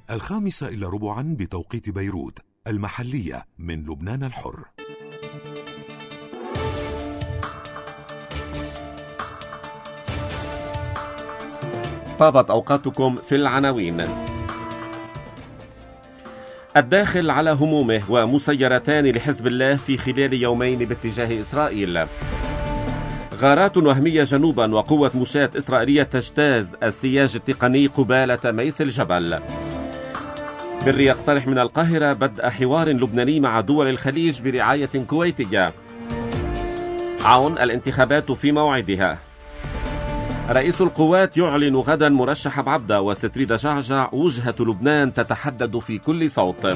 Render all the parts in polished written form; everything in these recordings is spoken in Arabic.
5:15 بتوقيت بيروت المحلية من لبنان الحر. طابت أوقاتكم في العناوين. الداخل على همومه ومسيرتان لحزب الله في خلال يومين باتجاه إسرائيل. غارات وهمية جنوبا وقوة مشاة إسرائيلية تجتاز السياج التقني قبالة ميس الجبل. بري يقترح من القاهرة بدء حوار لبناني مع دول الخليج برعاية كويتية. عون الانتخابات في موعدها. رئيس القوات يعلن غدا مرشح بعبدة وستريد جعجع وجهة لبنان تتحدد في كل صوت.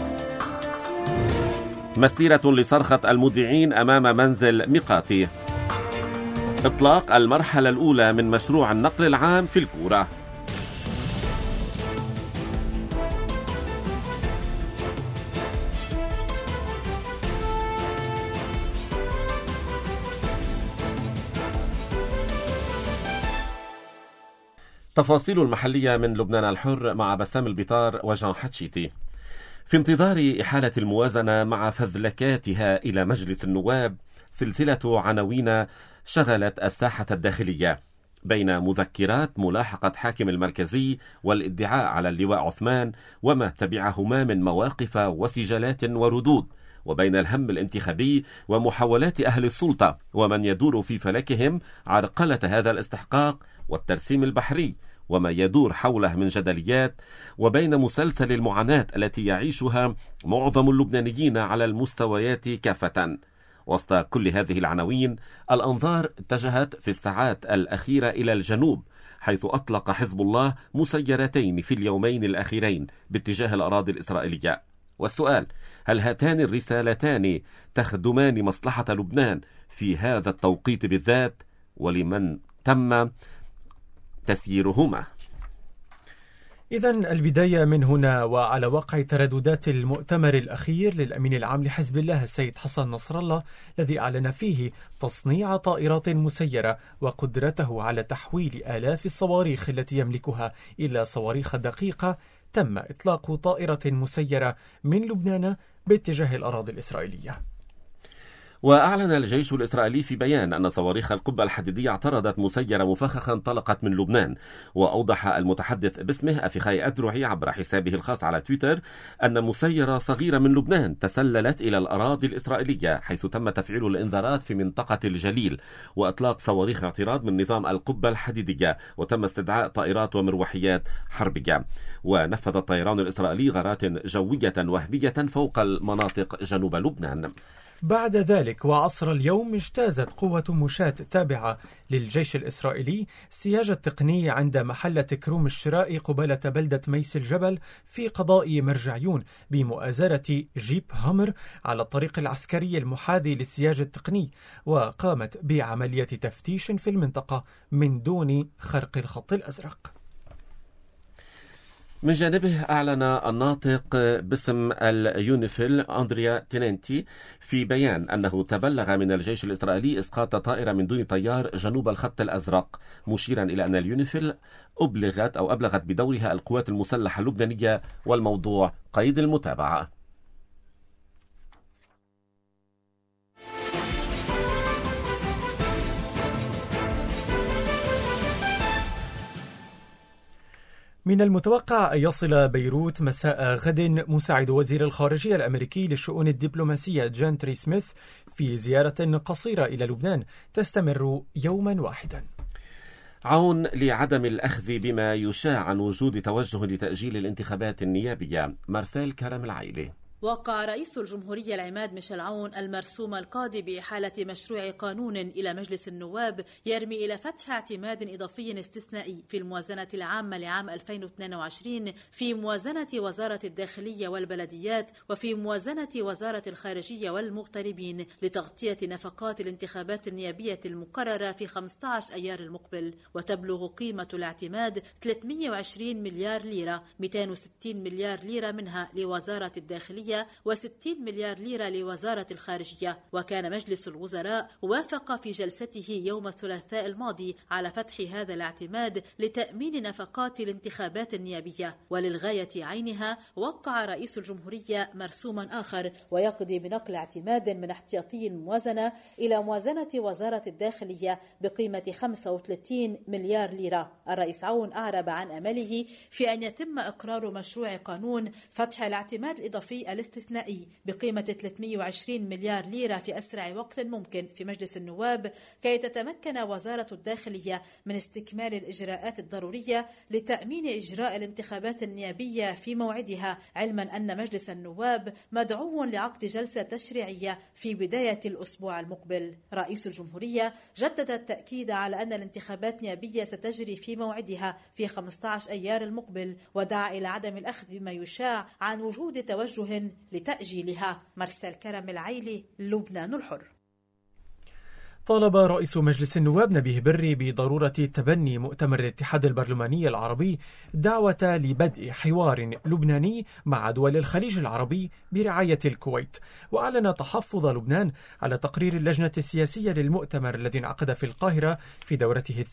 مسيرة لصرخة المذيعين أمام منزل ميقاتي. إطلاق المرحلة الأولى من مشروع النقل العام في الكورة. تفاصيل المحلية من لبنان الحر مع بسام البطار وجان حتشيتي. في انتظار إحالة الموازنة مع فذلكاتها إلى مجلس النواب، سلسلة عناوين شغلت الساحة الداخلية، بين مذكرات ملاحقة حاكم المركزي والادعاء على اللواء عثمان وما تبعهما من مواقف وسجالات وردود، وبين الهم الانتخابي ومحاولات أهل السلطة ومن يدور في فلكهم عرقلة هذا الاستحقاق والترسيم البحري وما يدور حوله من جدليات، وبين مسلسل المعاناة التي يعيشها معظم اللبنانيين على المستويات كافة. وسط كل هذه العناوين، الأنظار اتجهت في الساعات الأخيرة إلى الجنوب، حيث أطلق حزب الله مسيرتين في اليومين الأخيرين باتجاه الأراضي الإسرائيلية. والسؤال: هل هاتان الرسالتان تخدمان مصلحة لبنان في هذا التوقيت بالذات؟ ولمن تم تسييرهما؟ إذن البداية من هنا وعلى واقع ترددات المؤتمر الأخير للأمين العام لحزب الله السيد حسن نصر الله، الذي أعلن فيه تصنيع طائرات مسيرة وقدرته على تحويل آلاف الصواريخ التي يملكها إلى صواريخ دقيقة. تم إطلاق طائرة مسيرة من لبنان باتجاه الأراضي الإسرائيلية. وأعلن الجيش الإسرائيلي في بيان أن صواريخ القبة الحديدية اعترضت مسيرة مفخخة انطلقت من لبنان. وأوضح المتحدث باسمه أفيخاي أدرعي عبر حسابه الخاص على تويتر أن مسيرة صغيرة من لبنان تسللت إلى الأراضي الإسرائيلية، حيث تم تفعيل الإنذارات في منطقة الجليل وإطلاق صواريخ اعتراض من نظام القبة الحديدية، وتم استدعاء طائرات ومروحيات حربية. ونفذ الطيران الإسرائيلي غارات جوية وهمية فوق المناطق جنوب لبنان. بعد ذلك وعصر اليوم اجتازت قوة مشاة تابعة للجيش الإسرائيلي السياج التقني عند محلة كروم الشراء قبالة بلدة ميس الجبل في قضاء مرجعيون بمؤازرة جيب هامر على الطريق العسكري المحاذي للسياج التقني، وقامت بعملية تفتيش في المنطقة من دون خرق الخط الأزرق. من جانبه أعلن الناطق باسم اليونيفيل أندريا تينينتي في بيان أنه تبلغ من الجيش الإسرائيلي إسقاط طائرة من دون طيار جنوب الخط الأزرق، مشيرا إلى أن اليونيفيل أبلغت بدورها القوات المسلحة اللبنانية، والموضوع قيد المتابعة. من المتوقع أن يصل بيروت مساء غد مساعد وزير الخارجية الأمريكي للشؤون الدبلوماسية جان تري سميث في زيارة قصيرة إلى لبنان تستمر يوما واحدا. عون لعدم الأخذ بما يشاع عن وجود توجه لتأجيل الانتخابات النيابية. مارسيل كرم العائلي. وقع رئيس الجمهورية العماد ميشيل عون المرسوم القاضي بإحالة مشروع قانون إلى مجلس النواب يرمي إلى فتح اعتماد إضافي استثنائي في الموازنة العامة لعام 2022 في موازنة وزارة الداخلية والبلديات وفي موازنة وزارة الخارجية والمغتربين لتغطية نفقات الانتخابات النيابية المقررة في 15 أيار المقبل. وتبلغ قيمة الاعتماد 320 مليار ليرة، 260 مليار ليرة منها لوزارة الداخلية الداخلية و60 مليار ليرة لوزارة الخارجية. وكان مجلس الوزراء وافق في جلسته يوم الثلاثاء الماضي على فتح هذا الاعتماد لتأمين نفقات الانتخابات النيابية. وللغاية عينها وقع رئيس الجمهورية مرسوما آخر ويقضي بنقل اعتماد من احتياطي الموازنة إلى موازنة وزارة الداخلية بقيمة 35 مليار ليرة. الرئيس عون أعرب عن أمله في أن يتم إقرار مشروع قانون فتح الاعتماد الإضافي الاستثنائي بقيمة 320 مليار ليرة في أسرع وقت ممكن في مجلس النواب كي تتمكن وزارة الداخلية من استكمال الإجراءات الضرورية لتأمين إجراء الانتخابات النيابية في موعدها، علما أن مجلس النواب مدعو لعقد جلسة تشريعية في بداية الأسبوع المقبل. رئيس الجمهورية جدد التأكيد على أن الانتخابات النيابية ستجري في موعدها في 15 أيار المقبل، ودعا إلى عدم الأخذ بما يشاع عن وجود توجه لتأجيلها. مرسل كرم العيلي، لبنان الحر. طالب رئيس مجلس النواب نبيه بري بضرورة تبني مؤتمر الاتحاد البرلماني العربي دعوة لبدء حوار لبناني مع دول الخليج العربي برعاية الكويت. وأعلن تحفظ لبنان على تقرير اللجنة السياسية للمؤتمر الذي انعقد في القاهرة في دورته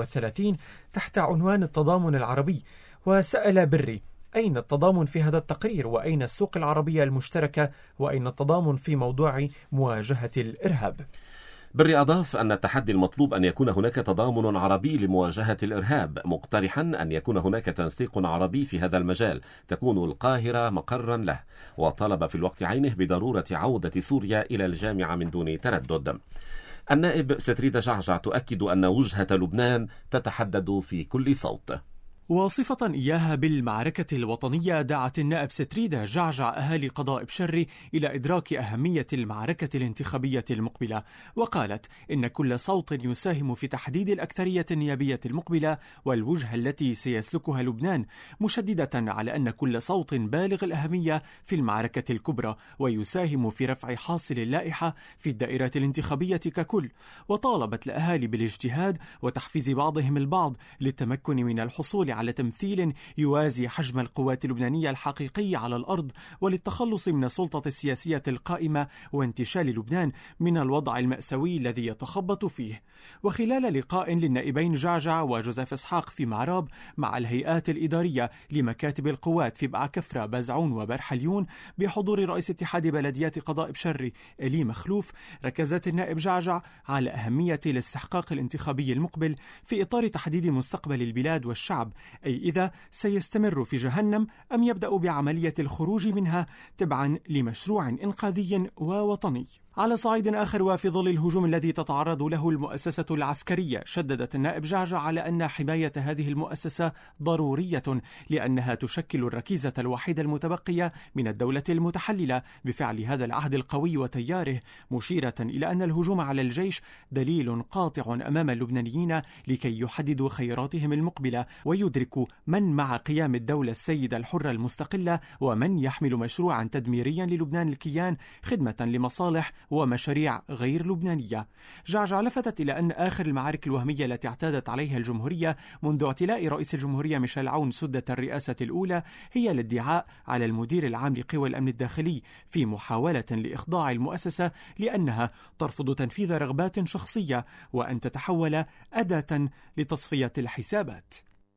32 تحت عنوان التضامن العربي. وسأل بري: أين التضامن في هذا التقرير؟ وأين السوق العربية المشتركة؟ وأين التضامن في موضوع مواجهة الإرهاب؟ بري أضاف أن التحدي المطلوب أن يكون هناك تضامن عربي لمواجهة الإرهاب، مقترحا أن يكون هناك تنسيق عربي في هذا المجال تكون القاهرة مقرا له. وطلب في الوقت عينه بضرورة عودة سوريا إلى الجامعة من دون تردد. النائب ستريدة جعجع تؤكد أن وجهة لبنان تتحدد في كل صوت. وصفة إياها بالمعركة الوطنية، دعت النائب ستريدة جعجع أهالي قضاء بشري إلى إدراك أهمية المعركة الانتخابية المقبلة، وقالت إن كل صوت يساهم في تحديد الأكثرية النيابية المقبلة والوجهة التي سيسلكها لبنان، مشددة على أن كل صوت بالغ الأهمية في المعركة الكبرى ويساهم في رفع حاصل اللائحة في الدائرة الانتخابية ككل. وطالبت الأهالي بالاجتهاد وتحفيز بعضهم البعض للتمكن من الحصول على تمثيل يوازي حجم القوات اللبنانية الحقيقي على الأرض، وللتخلص من السلطة السياسية القائمة وانتشال لبنان من الوضع المأساوي الذي يتخبط فيه. وخلال لقاء للنائبين جعجع وجوزيف إسحاق في معراب مع الهيئات الإدارية لمكاتب القوات في بعكفرة بازعون وبرحليون بحضور رئيس اتحاد بلديات قضاء بشري إلي مخلوف، ركزت النائب جعجع على أهمية الاستحقاق الانتخابي المقبل في إطار تحديد مستقبل البلاد والشعب، أي إذا سيستمر في جهنم أم يبدأ بعملية الخروج منها تبعا لمشروع إنقاذي ووطني. على صعيد آخر، وفي ظل الهجوم الذي تتعرض له المؤسسة العسكرية، شددت النائب جعجع على أن حماية هذه المؤسسة ضرورية لأنها تشكل الركيزة الوحيدة المتبقية من الدولة المتحللة بفعل هذا العهد القوي وتياره، مشيرة إلى أن الهجوم على الجيش دليل قاطع أمام اللبنانيين لكي يحددوا خياراتهم المقبلة ويدركوا من مع قيام الدولة السيدة الحرة المستقلة ومن يحمل مشروعا تدميريا للبنان الكيان خدمة لمصالح ومشاريع غير لبنانية. جعجع لفتت إلى أن آخر المعارك الوهمية التي اعتادت عليها الجمهورية منذ اعتلاء رئيس الجمهورية ميشيل عون سدة الرئاسة الأولى هي الادعاء على المدير العام لقوى الأمن الداخلي في محاولة لإخضاع المؤسسة لأنها ترفض تنفيذ رغبات شخصية وأن تتحول أداة لتصفية الحسابات.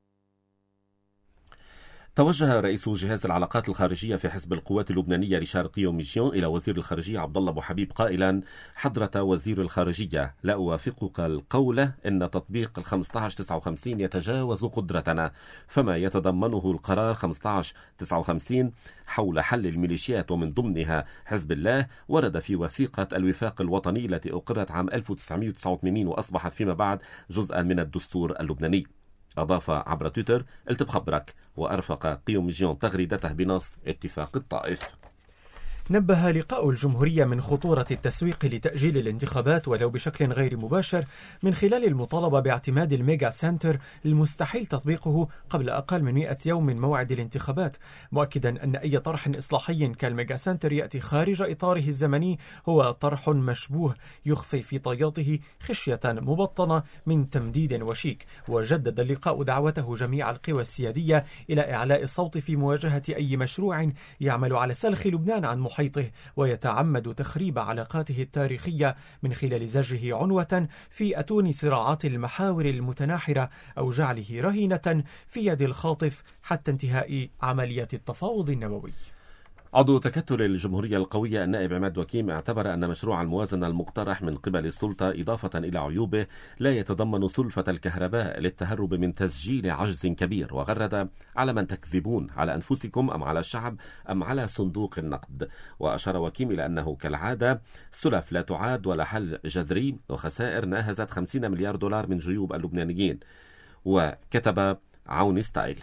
توجه رئيس جهاز العلاقات الخارجية في حزب القوات اللبنانية ريشار قيوميسيون إلى وزير الخارجية عبد الله أبو حبيب قائلا: حضرة وزير الخارجية، لا أوافقك القول إن تطبيق 1559 يتجاوز قدرتنا، فما يتضمنه القرار 1559 حول حل الميليشيات ومن ضمنها حزب الله ورد في وثيقة الوفاق الوطني التي أقرت عام 1989 وأصبحت فيما بعد جزءا من الدستور اللبناني. أضاف عبر تويتر: قلت بخبرك. وأرفق قيوميسيون تغريدته بنص اتفاق الطائف. نبه لقاء الجمهورية من خطورة التسويق لتأجيل الانتخابات ولو بشكل غير مباشر من خلال المطالبة باعتماد الميجا سنتر المستحيل تطبيقه قبل أقل من 100 يوم من موعد الانتخابات، مؤكدا أن أي طرح إصلاحي كالميجا سنتر يأتي خارج إطاره الزمني هو طرح مشبوه يخفي في طياته خشية مبطنة من تمديد وشيك. وجدد اللقاء دعوته جميع القوى السيادية إلى إعلاء الصوت في مواجهة أي مشروع يعمل على سلخ لبنان عن محيطه ويتعمد تخريب علاقاته التاريخية من خلال زجه عنوة في أتون صراعات المحاور المتناحرة أو جعله رهينة في يد الخاطف حتى انتهاء عملية التفاوض النووي. عضو تكتل الجمهورية القوية النائب عماد وكيم اعتبر أن مشروع الموازنة المقترح من قبل السلطة إضافة إلى عيوبه لا يتضمن سلفة الكهرباء للتهرب من تسجيل عجز كبير، وغرد على من تكذبون على أنفسكم أم على الشعب أم على صندوق النقد. وأشار وكيم إلى أنه كالعادة سلف لا تعاد ولا حل جذري وخسائر ناهزت 50 مليار دولار من جيوب اللبنانيين. وكتب عون ستايل: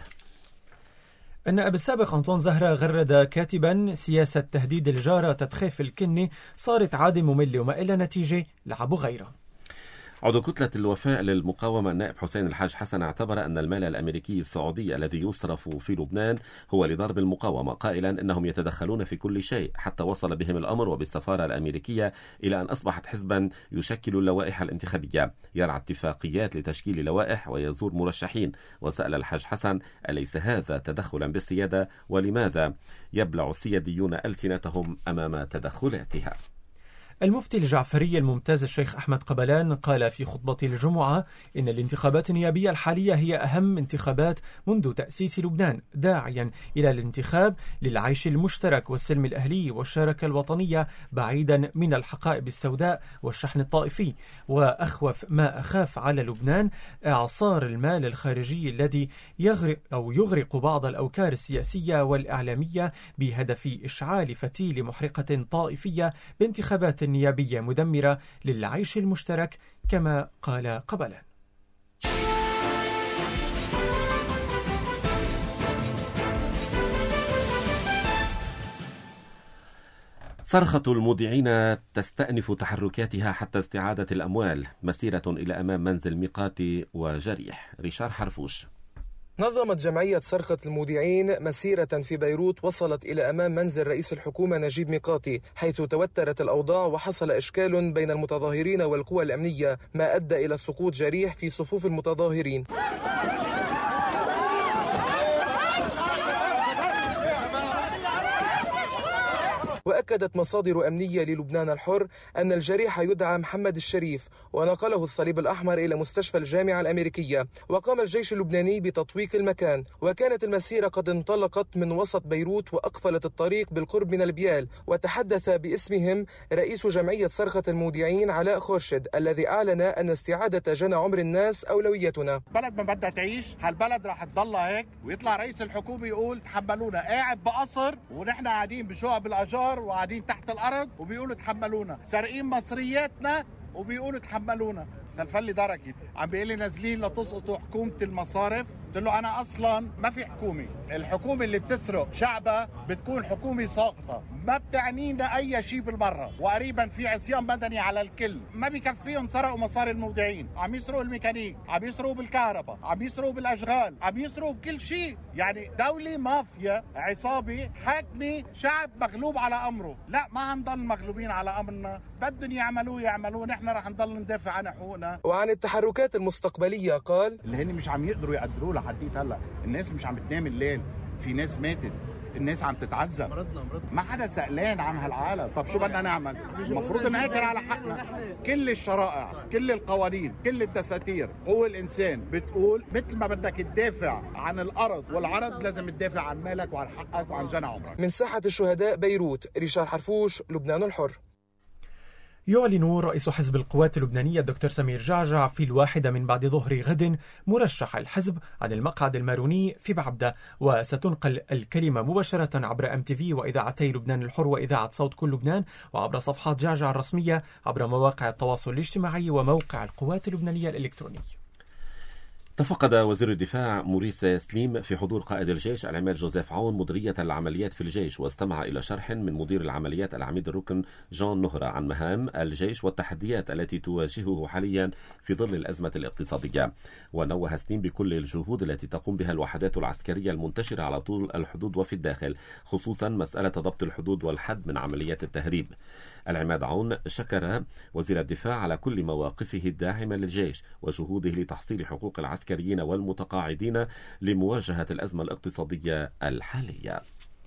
النائب السابق أنطوان زهرة غرد كاتبا: سياسة تهديد الجارة تدخيف الكنة صارت عادة مملة وما إلا نتيجة لعبوا غيرها. عضو كتلة الوفاء للمقاومة النائب حسين الحاج حسن اعتبر أن المال الأمريكي السعودي الذي يصرف في لبنان هو لضرب المقاومة، قائلا أنهم يتدخلون في كل شيء حتى وصل بهم الأمر وبالسفارة الأمريكية إلى أن أصبحت حزبا يشكل اللوائح الانتخابية، يرعى اتفاقيات لتشكيل لوائح ويزور مرشحين. وسأل الحاج حسن: أليس هذا تدخلا بالسيادة؟ ولماذا يبلع السياديون ألسنتهم أمام تدخلاتها؟ المفتي الجعفري الممتاز الشيخ أحمد قبلان قال في خطبة الجمعة إن الانتخابات النيابية الحالية هي أهم انتخابات منذ تأسيس لبنان، داعيا إلى الانتخاب للعيش المشترك والسلم الأهلي والشراكة الوطنية بعيدا من الحقائب السوداء والشحن الطائفي. وأخوف ما أخاف على لبنان إعصار المال الخارجي الذي يغرق بعض الأوكار السياسية والإعلامية بهدف إشعال فتيل محرقة طائفية بانتخابات نيابية مدمرة للعيش المشترك كما قال قبلان. صرخة المودعين تستأنف تحركاتها حتى استعادة الأموال، مسيرة إلى أمام منزل ميقاتي وجريح. ريشار حرفوش. نظمت جمعية صرخة المودعين مسيرة في بيروت وصلت إلى أمام منزل رئيس الحكومة نجيب ميقاتي، حيث توترت الأوضاع وحصل إشكال بين المتظاهرين والقوى الأمنية ما أدى إلى سقوط جريح في صفوف المتظاهرين. وأكدت مصادر أمنية للبنان الحر أن الجريح يدعى محمد الشريف، ونقله الصليب الأحمر إلى مستشفى الجامعة الأمريكية. وقام الجيش اللبناني بتطويق المكان، وكانت المسيرة قد انطلقت من وسط بيروت وأقفلت الطريق بالقرب من البيال. وتحدث باسمهم رئيس جمعية صرخة المودعين علاء خورشد الذي أعلن أن استعادة جنى عمر الناس أولويتنا. بلد ما بدها تعيش، هالبلد راح تضل هيك، ويطلع رئيس الحكومة يقول تحملونا، قاعد بقصر ونحن قاعدين بشقق بالأجار وقاعدين تحت الأرض وبيقولوا تحملونا، سارقين مصرياتنا وبيقولوا تحملونا. تنفلي دركي عم بيقول لي نازلين لتسقطوا حكومة المصارف. قلت له أنا أصلا ما في حكومة، الحكومة اللي بتسرق شعبها بتكون حكومة ساقطة، ما بتعنينا أي شيء بالمرة. وقريبا في عصيان مدني على الكل، ما بيكفيهم سرقوا مصاري المودعين، عم يسرقوا الميكانيك، عم يسرقوا بالكهرباء، عم يسرقوا بالأشغال، عم يسرقوا بكل شيء. يعني دولة مافيا عصابة حاكمة شعب مغلوب على أمره. لا، ما هنضل مغلوبين على أمرنا، بدهم يعملوه، نحن رح نضل ندافع عن حقوقنا. وعن التحركات المستقبلية قال: اللي هن مش عم يقدروا يقدروا لحديت هلا، الناس مش عم بتنام الليل، في ناس ماتت، الناس عم تتعذب، ما حدا سألان عن هالعالم. طب شو بدنا نعمل؟ المفروض نقدر على حقنا. كل الشرائع، كل القوانين، كل الدساتير، قوة الإنسان بتقول مثل ما بدك تدافع عن الأرض والعرض لازم تدافع عن مالك وعن حقك وعن جنى عمرك. من ساحة الشهداء بيروت، ريشار حرفوش، لبنان الحر. يعلن رئيس حزب القوات اللبنانية الدكتور سمير جعجع في 1 من بعد ظهر غد مرشح الحزب عن المقعد الماروني في بعبدة، وستنقل الكلمة مباشرة عبر MTV وإذاعتي لبنان الحر وإذاعة صوت كل لبنان، وعبر صفحات جعجع الرسمية عبر مواقع التواصل الاجتماعي وموقع القوات اللبنانية الإلكتروني. تفقد وزير الدفاع موريس سليم في حضور قائد الجيش العماد جوزيف عون مديرية العمليات في الجيش، واستمع إلى شرح من مدير العمليات العميد الركن جون نهرة عن مهام الجيش والتحديات التي تواجهه حاليا في ظل الأزمة الاقتصادية. ونوه سليم بكل الجهود التي تقوم بها الوحدات العسكرية المنتشرة على طول الحدود وفي الداخل، خصوصا مسألة ضبط الحدود والحد من عمليات التهريب. العماد عون شكر وزير الدفاع على كل مواقفه الداعمة للجيش وجهوده لتحصيل حقوق العسكريين والمتقاعدين لمواجهة الأزمة الاقتصادية الحالية.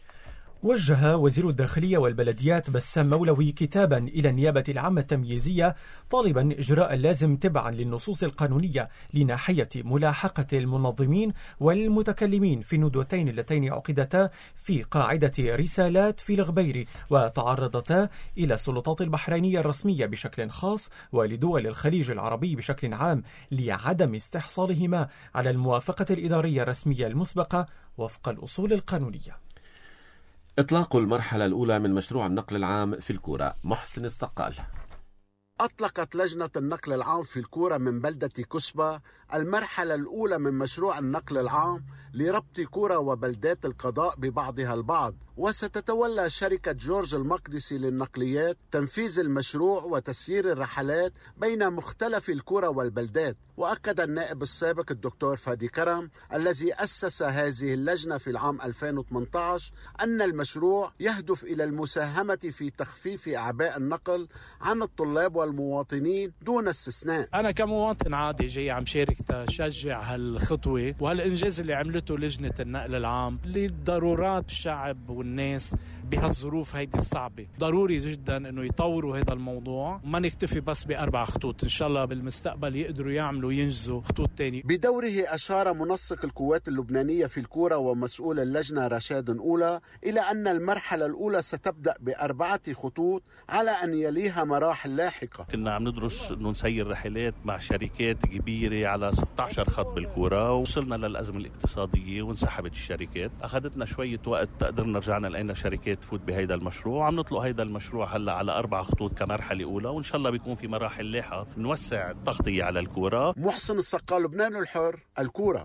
وجه وزير الداخلية والبلديات بسام مولوي كتابا إلى النيابة العامة التمييزية طالبا إجراء اللازم تبعا للنصوص القانونية لناحية ملاحقة المنظمين والمتكلمين في الندوتين اللتين عقدتا في قاعدة رسالات في الغبير وتعرضتا إلى السلطات البحرينية الرسمية بشكل خاص ولدول الخليج العربي بشكل عام لعدم استحصالهما على الموافقة الإدارية الرسمية المسبقة وفق الأصول القانونية. إطلاق المرحلة الأولى من مشروع النقل العام في الكورة. محسن الصقال. أطلقت لجنة النقل العام في الكورة من بلدة كسبة المرحلة الأولى من مشروع النقل العام لربط كورة وبلدات القضاء ببعضها البعض، وستتولى شركة جورج المقدسي للنقليات تنفيذ المشروع وتسيير الرحلات بين مختلف الكورة والبلدات. وأكد النائب السابق الدكتور فادي كرم الذي أسس هذه اللجنة في العام 2018 أن المشروع يهدف إلى المساهمة في تخفيف أعباء النقل عن الطلاب والمواطنين دون استثناء. أنا كمواطن عادي جاي عم شارك تشجع هالخطوة وهالإنجاز اللي عملته لجنة النقل العام لضرورات الشعب والناس بهالظروف هيدي الصعبة. ضروري جدا أنه يطوروا هذا الموضوع وما نكتفي بس ب4 خطوط، إن شاء الله بالمستقبل يقدروا يعملوا ينجزوا خطوط تاني. بدوره أشار منسق القوات اللبنانية في الكورة ومسؤول اللجنة رشاد أولى إلى أن المرحلة الأولى ستبدأ ب4 خطوط على أن يليها مراحل لاحقة. كنا عم ندرس أنه نسير رحلات مع شركات كبيرة على 16 خط بالكورة، ووصلنا للأزمة الاقتصادية وانسحبت الشركات. أخذتنا شوية وقت قدرنا رجعنا لقينا شركات تفوت بهيدا المشروع. عم نطلق هيدا المشروع هلا على 4 خطوط كمرحلة أولى، وإن شاء الله بيكون في مراحل لاحقة نوسع التغطية على الكورة. محسن الصقال، لبنان الحر، الكورة.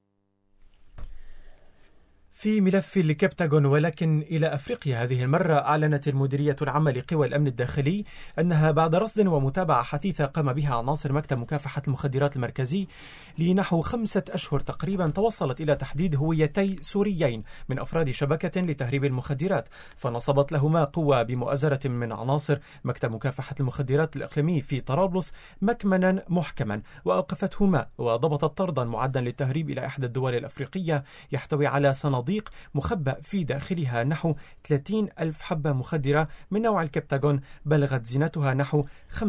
في ملف الكبتاغون ولكن إلى أفريقيا هذه المرة، أعلنت المديرية العامة لقوى الأمن الداخلي أنها بعد رصد ومتابعة حثيثة قام بها عناصر مكتب مكافحة المخدرات المركزي لنحو 5 أشهر تقريبا توصلت إلى تحديد هويتي سوريين من أفراد شبكة لتهريب المخدرات، فنصبت لهما قوة بمؤازرة من عناصر مكتب مكافحة المخدرات الإقليمي في طرابلس مكمنا محكما، وأوقفتهما وضبطت طردا معدا للتهريب إلى إحدى الدول الأفريقية يحتوي على صناديق مخبأ في داخلها نحو 30,000 حبة مخدرة من نوع الكبتاغون بلغت زينتها نحو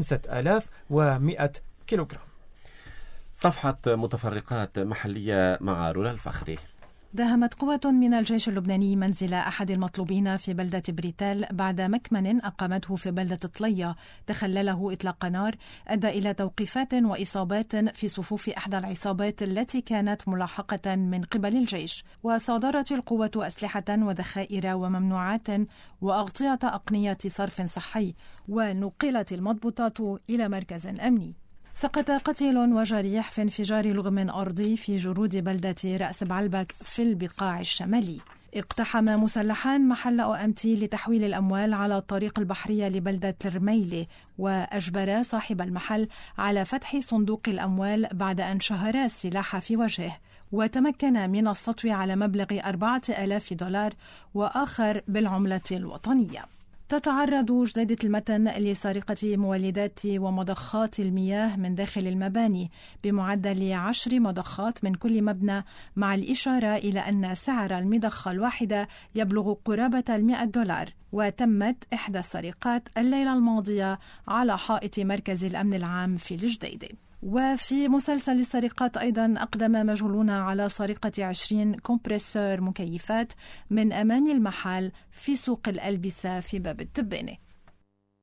5,100 كيلوغرام. صفحة متفرقات محلية مع رولا الفخري. داهمت قوة من الجيش اللبناني منزل أحد المطلوبين في بلدة بريتال بعد مكمن أقامته في بلدة طلية تخلله إطلاق نار أدى إلى توقيفات وإصابات في صفوف إحدى العصابات التي كانت ملاحقة من قبل الجيش. وصادرت القوة أسلحة وذخائر وممنوعات وأغطية أقنية صرف صحي، ونقلت المضبوطات إلى مركز أمني. سقط قتيل وجريح في انفجار لغم أرضي في جرود بلدة رأس بعلبك في البقاع الشمالي. اقتحم مسلحان محل OMT لتحويل الأموال على الطريق البحرية لبلدة الرميلي، وأجبر صاحب المحل على فتح صندوق الأموال بعد أن شهر السلاح في وجهه، وتمكن من السطو على مبلغ 4,000 دولار وآخر بالعملة الوطنية. تتعرض جديدة المتن لسرقة مولدات ومضخات المياه من داخل المباني بمعدل 10 مضخات من كل مبنى، مع الإشارة إلى أن سعر المضخة الواحدة يبلغ قرابة $100. وتمت إحدى السرقات الليلة الماضية على حائط مركز الأمن العام في الجديدة. وفي مسلسل السرقات أيضا أقدم مجهولون على سرقة 20 كومبريسور مكيفات من أمام المحل في سوق الألبسة في باب التبانة.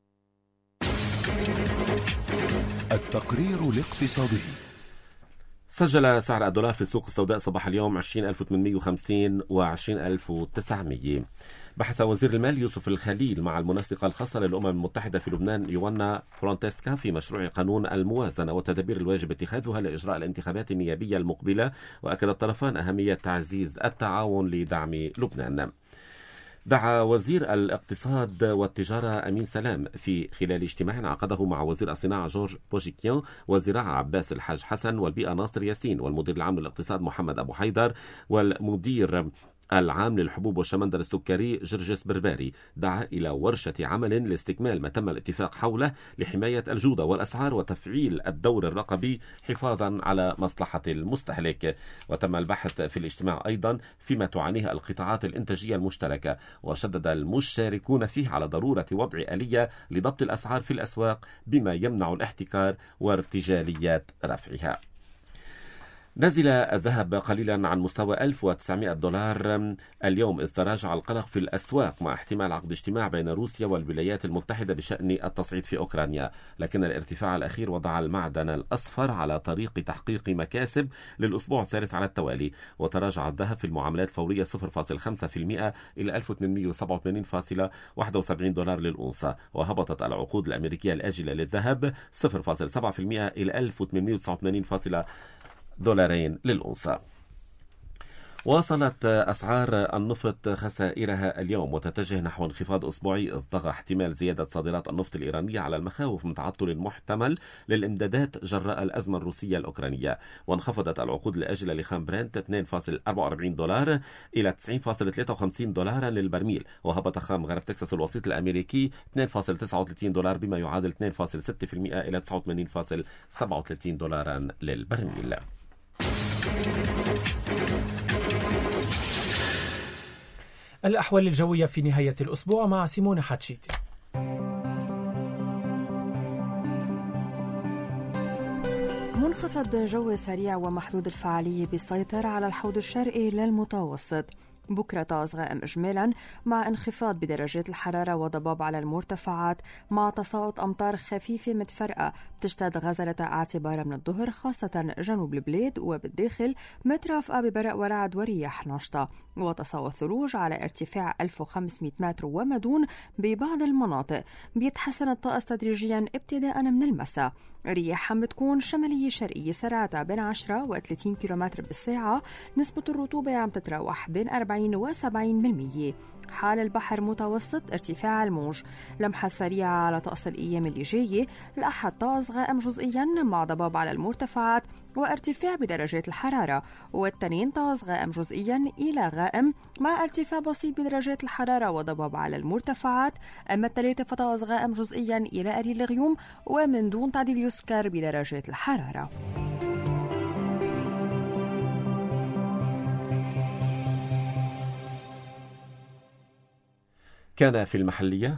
التقرير الاقتصادي. سجل سعر الدولار في السوق السوداء صباح اليوم 20,850 و 20,900. بحث وزير المال يوسف الخليل مع المنسقة الخاصة للأمم المتحدة في لبنان يوانا فرانتسكا في مشروع قانون الموازنة والتدابير الواجب اتخاذها لإجراء الانتخابات النيابية المقبلة، وأكد الطرفان أهمية تعزيز التعاون لدعم لبنان. دعا وزير الاقتصاد والتجارة أمين سلام في خلال اجتماع عقده مع وزير الصناعة جورج بوجيكيان والزراعة عباس الحاج حسن والبيئة ناصر ياسين والمدير العام للاقتصاد محمد أبو حيدر والمدير العام للحبوب والشمندر السكري جرجس برباري. دعا إلى ورشة عمل لاستكمال ما تم الاتفاق حوله لحماية الجودة والأسعار وتفعيل الدور الرقابي حفاظا على مصلحة المستهلك. وتم البحث في الاجتماع أيضا فيما تعانيه القطاعات الإنتاجية المشتركة، وشدد المشاركون فيه على ضرورة وضع آلية لضبط الأسعار في الأسواق بما يمنع الاحتكار وارتجاليات رفعها. نزل الذهب قليلا عن مستوى 1900 دولار اليوم، إذ تراجع القلق في الأسواق مع احتمال عقد اجتماع بين روسيا والولايات المتحدة بشأن التصعيد في أوكرانيا. لكن الارتفاع الأخير وضع المعدن الأصفر على طريق تحقيق مكاسب للأسبوع الثالث على التوالي، وتراجع الذهب في المعاملات الفورية 0.5% إلى 1887.71 دولار للأونصة، وهبطت العقود الأمريكية الآجلة للذهب 0.7% إلى 1889 دولارين للأونصة. واصلت أسعار النفط خسائرها اليوم وتتجه نحو انخفاض أسبوعي، إذ طغى احتمال زيادة صادرات النفط الإيرانية على المخاوف من تعطل محتمل للإمدادات جراء الأزمة الروسية الأوكرانية. وانخفضت العقود الآجلة لخام برنت 2.44 دولار إلى 90.53 دولارا للبرميل، وهبط خام غرب تكساس الوسيط الأمريكي 2.39 دولار بما يعادل 2.6% إلى 89.37 دولارا للبرميل. الأحوال الجوية في نهاية الأسبوع مع سيمونة حتشيتي. منخفض جو سريع ومحدود الفعالية بيسيطر على الحوض الشرقي للمتوسط. بكرة طقس غائم إجمالا مع انخفاض بدرجات الحرارة وضباب على المرتفعات مع تساقط أمطار خفيفة متفرقة بتشتد غزرة اعتبارا من الظهر خاصة جنوب البلاد وبالداخل مترافقة ببرق ورعد ورياح نشطة، وتساقط ثلوج على ارتفاع 1500 متر ومدون ببعض المناطق. بيتحسن الطقس تدريجيا ابتداء من المساء. رياح عم بتكون شمالية شرقية سرعتها بين 10 و 30 كيلومتر بالساعة. نسبة الرطوبة عم تتراوح بين 40 و 70%. حال البحر متوسط ارتفاع الموج. لمحة سريعة على طقس الأيام اللي جاية. الأحد طقس غائم جزئيا مع ضباب على المرتفعات وارتفاع بدرجات الحرارة، والتنين طقس غائم جزئيا إلى غائم مع ارتفاع بسيط بدرجات الحرارة وضباب على المرتفعات. أما الثلاثة فطقس غائم جزئيا إلى قليل الغيوم ومن دون تعديل يذكر بدرجات الحرارة. كان في المحلية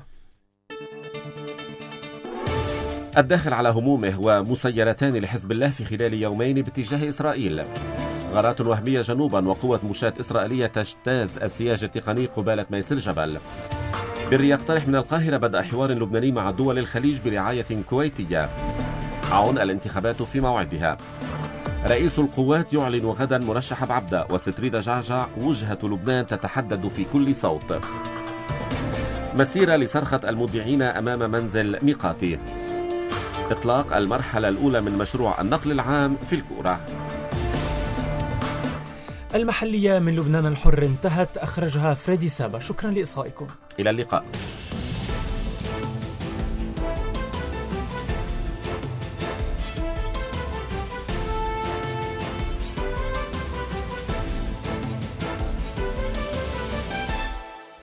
الداخل على همومه ومسيرتان لحزب الله في خلال يومين باتجاه إسرائيل. غارات وهمية جنوبا وقوة مشاة إسرائيلية تجتاز السياج التقني قبالة ميس الجبل. بري يقترح من القاهرة بدء حوار لبناني مع دول الخليج برعاية كويتية. عون الانتخابات في موعدها. رئيس القوات يعلن غدا مرشح بعبدة، وستريد جعجع وجهة لبنان تتحدد في كل صوت. مسيرة لصرخة المدعين أمام منزل ميقاتي. إطلاق المرحلة الأولى من مشروع النقل العام في الكورة. المحلية من لبنان الحر انتهت، أخرجها فريدي سابا. شكرا لإصغائكم. إلى اللقاء.